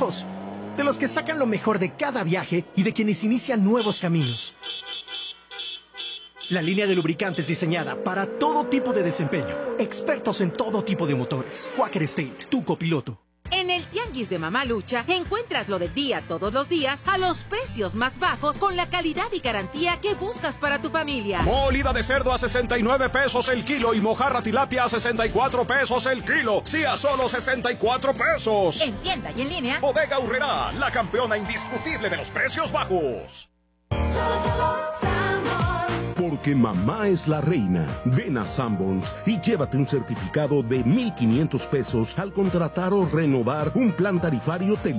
bajos. De los que sacan lo mejor de cada viaje y de quienes inician nuevos caminos. La línea de lubricantes diseñada para todo tipo de desempeño. Expertos en todo tipo de motores. Quaker State, tu copiloto. En el Tianguis de Mamalucha encuentras lo del día todos los días a los precios más bajos con la calidad y garantía que buscas para tu familia. Molida de cerdo a 69 pesos el kilo y mojarra tilapia a 64 pesos el kilo. Sí, a solo 64 pesos. En tienda y en línea. Bodega Aurrerá, la campeona indiscutible de los precios bajos. Porque mamá es la reina. Ven a Sanborns y llévate un certificado de 1,500 pesos al contratar o renovar un plan tarifario Televisa